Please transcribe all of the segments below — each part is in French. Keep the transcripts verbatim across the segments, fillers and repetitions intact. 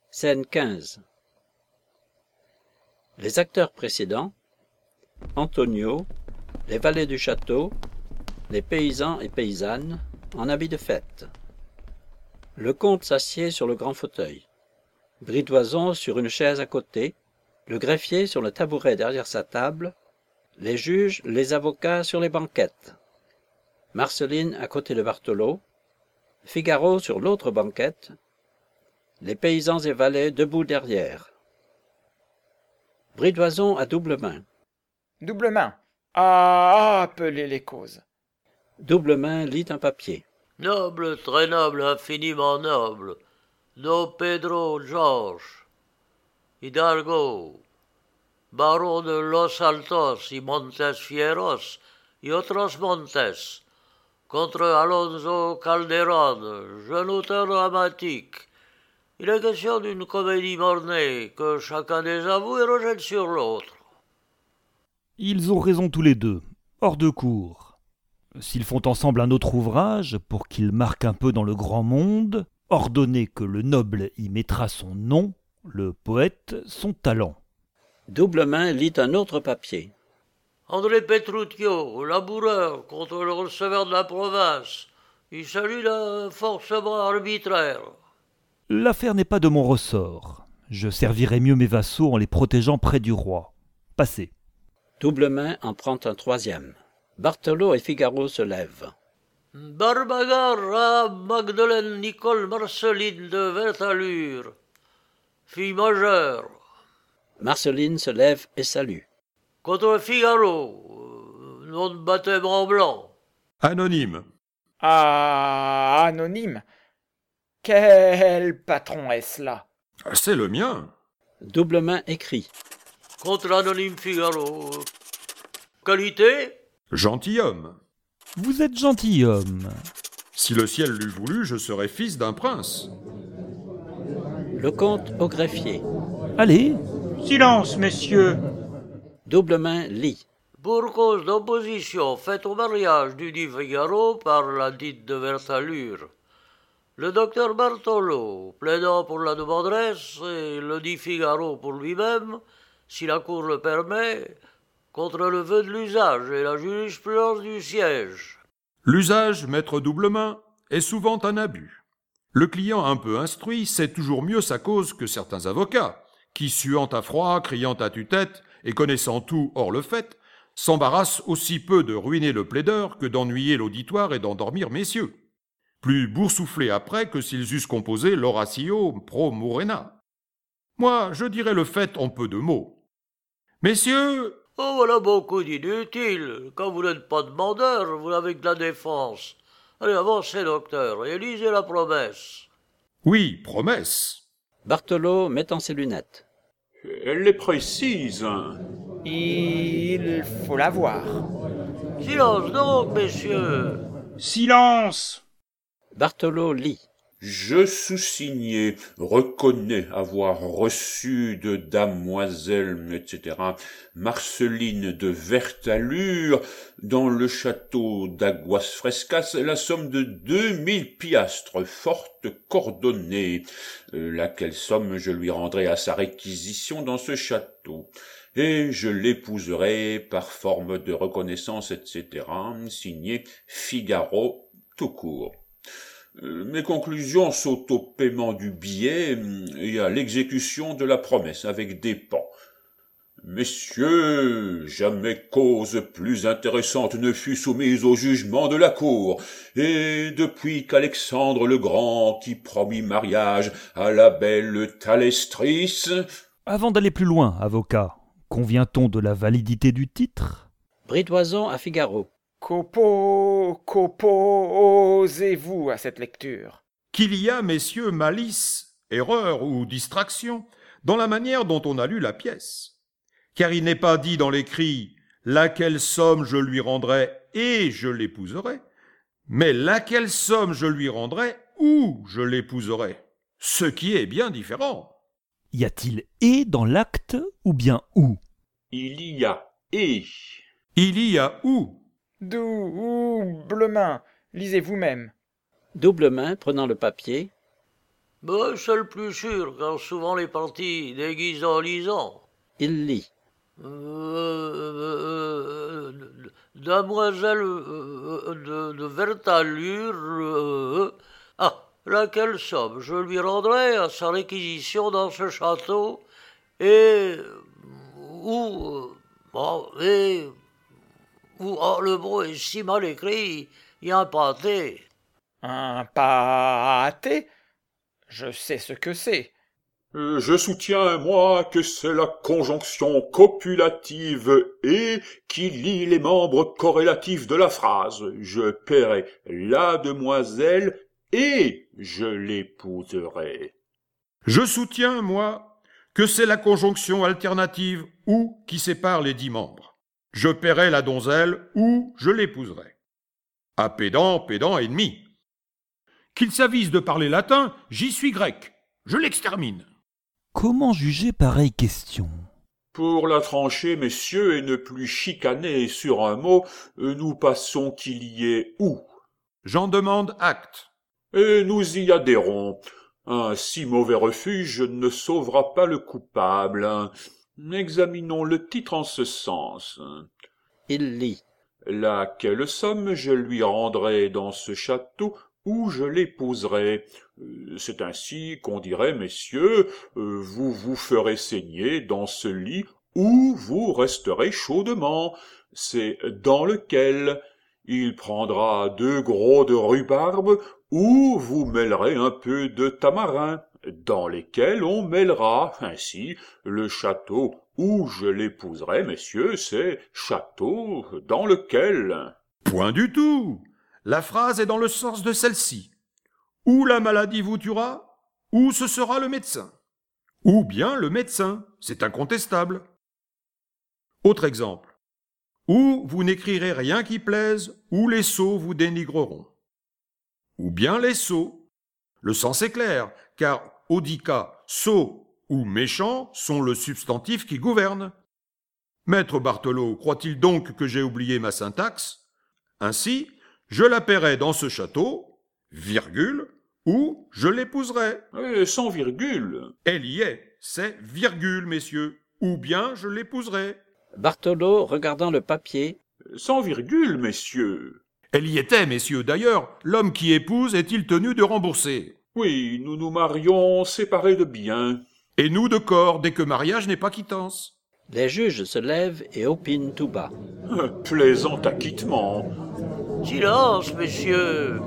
Scène quinze. Les acteurs précédents, Antonio, les valets du château, les paysans et paysannes, en habit de fête. Le comte s'assied sur le grand fauteuil, Bridoison sur une chaise à côté, le greffier sur le tabouret derrière sa table, les juges, les avocats sur les banquettes, Marceline à côté de Bartholo, Figaro sur l'autre banquette, les paysans et valets debout derrière. Bridoison à double main. Double main. Ah, appelez les causes. Double main lit un papier. Noble, très noble, infiniment noble. Do Pedro George, Hidalgo, baron de Los Altos y Montes Fieros y otros montes, contre Alonso Calderón, jeune auteur dramatique. Il est question d'une comédie mornée que chacun désavoue et rejette sur l'autre. Ils ont raison tous les deux, hors de cour. S'ils font ensemble un autre ouvrage, pour qu'ils marquent un peu dans le grand monde, ordonnez que le noble y mettra son nom, le poète son talent. Double main lit un autre papier. André Petruccio, laboureur contre le receveur de la province. Il s'agit d'un forcement arbitraire. L'affaire n'est pas de mon ressort. Je servirai mieux mes vassaux en les protégeant près du roi. Passez. Double main en prend un troisième. Bartholo et Figaro se lèvent. Barbagar à Magdeleine Nicole Marceline de Vertalure, fille majeure. Marceline se lève et salue. Contre Figaro, nom de baptême en blanc. Anonyme. Ah, anonyme. Quel patron est-ce là? C'est le mien. Double main écrit. Contre l'anonyme Figaro. Qualité? Gentilhomme. Vous êtes gentilhomme. Si le ciel l'eût voulu, je serais fils d'un prince. Le comte au greffier. Allez. Silence, messieurs. Double main lit. Pour cause d'opposition faite au mariage du dit Figaro par la dite de Vertalure, le docteur Bartholo, plaidant pour la demanderesse, et le dit Figaro pour lui-même, si la cour le permet, contre le vœu de l'usage et la jurisprudence du siège. L'usage, maître double main, est souvent un abus. Le client un peu instruit sait toujours mieux sa cause que certains avocats, qui, suant à froid, criant à tue-tête et connaissant tout hors le fait, s'embarrassent aussi peu de ruiner le plaideur que d'ennuyer l'auditoire et d'endormir messieurs. Plus boursouflés après que s'ils eussent composé l'oratio pro murena. Moi, je dirais le fait en peu de mots. Messieurs... Oh, voilà beaucoup d'inutiles. Quand vous n'êtes pas demandeur, vous n'avez que la défense. Allez, avancez, docteur, et lisez la promesse. Oui, promesse. Bartholo mettant ses lunettes. Elle est précise. Il faut la voir. Silence donc, messieurs. Silence. Bartholo lit. Je sous-signé reconnais avoir reçu de damoiselle, et cetera, Marceline de Vertalure, dans le château d'Aguas Frescas, la somme de deux mille piastres fortes coordonnées, euh, laquelle somme je lui rendrai à sa réquisition dans ce château, et je l'épouserai par forme de reconnaissance, et cetera, signé Figaro tout court. Mes conclusions sont au paiement du billet et à l'exécution de la promesse avec dépens. Messieurs, jamais cause plus intéressante ne fut soumise au jugement de la cour, et depuis qu'Alexandre le Grand, qui promit mariage à la belle Thalestris... Avant d'aller plus loin, avocat, convient-on de la validité du titre? Bridoison à Figaro. Copo, qu'opposez-vous à cette lecture? Qu'il y a, messieurs, malice, erreur ou distraction dans la manière dont on a lu la pièce. Car il n'est pas dit dans l'écrit « laquelle somme je lui rendrai et je l'épouserai », mais « laquelle somme je lui rendrai ou je l'épouserai », ce qui est bien différent. Y a-t-il « et » dans l'acte ou bien « ou » ? Il y a « et ». Il y a « ou ». Double main, lisez vous-même. Double main prenant le papier. Ben, c'est le plus sûr, car souvent les parties déguisent en lisant. Il lit. Euh, euh, euh, Damoiselle euh, de, de Vertalure. Euh, ah, laquelle somme je lui rendrai à sa réquisition dans ce château, et où. Euh, bon, et. où. Oh, le mot est si mal écrit, il y a un pâté. Un pâté? Je sais ce que c'est. Euh, Je soutiens, moi, que c'est la conjonction copulative « et » qui lie les membres corrélatifs de la phrase. Je paierai la demoiselle et je l'épouserai. Je soutiens, moi, que c'est la conjonction alternative « ou » qui sépare les dix membres. Je paierai la donzelle ou je l'épouserai. À pédant, pédant ennemi. Qu'il s'avise de parler latin, j'y suis grec. Je l'extermine. Comment juger pareille question? Pour la trancher, messieurs, et ne plus chicaner sur un mot, euh, nous passons qu'il y ait « ou ». J'en demande acte. Et nous y adhérons. Un si mauvais refuge ne sauvera pas le coupable. Examinons le titre en ce sens. Il lit. Laquelle somme je lui rendrai dans ce château où je l'épouserai. C'est ainsi qu'on dirait, messieurs, euh, vous vous ferez saigner dans ce lit où vous resterez chaudement. C'est dans lequel il prendra deux gros de rhubarbe où vous mêlerez un peu de tamarin, dans lesquels on mêlera. Ainsi, le château où je l'épouserai, messieurs, c'est château dans lequel. Point du tout. La phrase est dans le sens de celle-ci. Ou la maladie vous tuera, ou ce sera le médecin. Ou bien le médecin, c'est incontestable. Autre exemple. Ou vous n'écrirez rien qui plaise, ou les sots vous dénigreront. Ou bien les sots. Le sens est clair, car audit cas, sot ou méchant sont le substantif qui gouverne. Maître Barthelot croit-il donc que j'ai oublié ma syntaxe? Ainsi, je la paierai dans ce château, virgule, ou je l'épouserai. Eh, sans virgule. Elle y est, c'est virgule, messieurs, ou bien je l'épouserai. Barthelot, regardant le papier. Sans virgule, messieurs. Elle y était, messieurs. D'ailleurs, l'homme qui épouse est-il tenu de rembourser? Oui, nous nous marions séparés de biens. Et nous de corps, dès que mariage n'est pas quittance. Les juges se lèvent et opinent tout bas. Un plaisant acquittement. Silence, messieurs.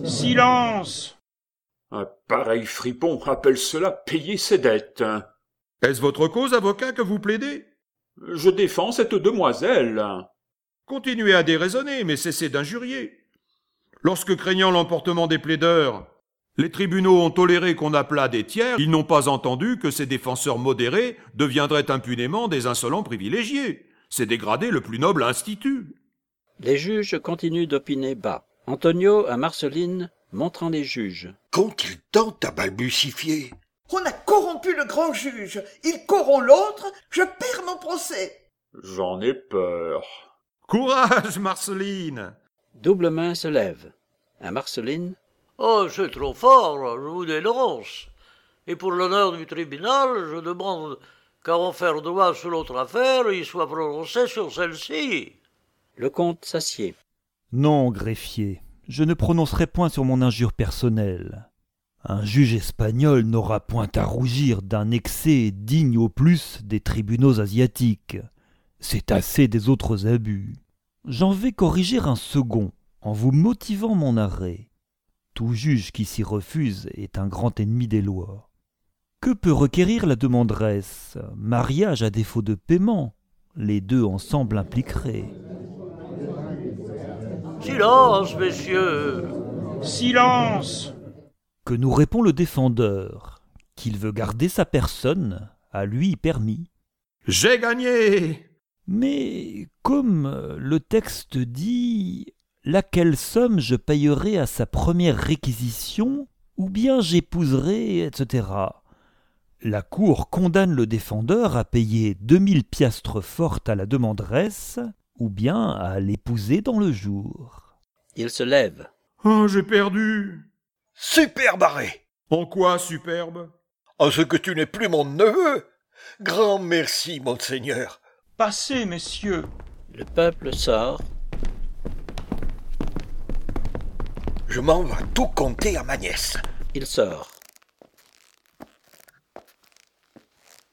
Silence! Un pareil fripon appelle cela payer ses dettes. Est-ce votre cause, avocat, que vous plaidez? Je défends cette demoiselle. Continuez à déraisonner, mais cessez d'injurier. Lorsque, craignant l'emportement des plaideurs, les tribunaux ont toléré qu'on appelât des tiers, ils n'ont pas entendu que ces défenseurs modérés deviendraient impunément des insolents privilégiés. C'est dégrader le plus noble institut. Les juges continuent d'opiner bas. Antonio à Marceline, montrant les juges. Quand il tente à balbucifier. On a corrompu le grand juge. Il corrompt l'autre. Je perds mon procès. J'en ai peur. Courage, Marceline! Double main se lève. À Marceline. Oh, c'est trop fort, je vous dénonce. Et pour l'honneur du tribunal, je demande qu'à en faire droit sur l'autre affaire, il soit prononcé sur celle-ci. Le comte s'assied. Non, greffier, je ne prononcerai point sur mon injure personnelle. Un juge espagnol n'aura point à rougir d'un excès digne au plus des tribunaux asiatiques. C'est assez des autres abus. J'en vais corriger un second, en vous motivant mon arrêt. Tout juge qui s'y refuse est un grand ennemi des lois. Que peut requérir la demanderesse? Mariage à défaut de paiement. Les deux ensemble impliqueraient. Silence, messieurs. Silence! Que nous répond le défendeur? Qu'il veut garder sa personne, à lui permis. J'ai gagné! Mais comme le texte dit « laquelle somme je payerai à sa première réquisition, ou bien j'épouserai, et cetera » La cour condamne le défendeur à payer deux mille piastres fortes à la demanderesse, ou bien à l'épouser dans le jour. Il se lève. Oh, j'ai perdu! Super barré! En quoi superbe? En ce que tu n'es plus mon neveu. Grand merci, monseigneur. Passez, messieurs. Le peuple sort. Je m'en vais tout conter à ma nièce. Il sort.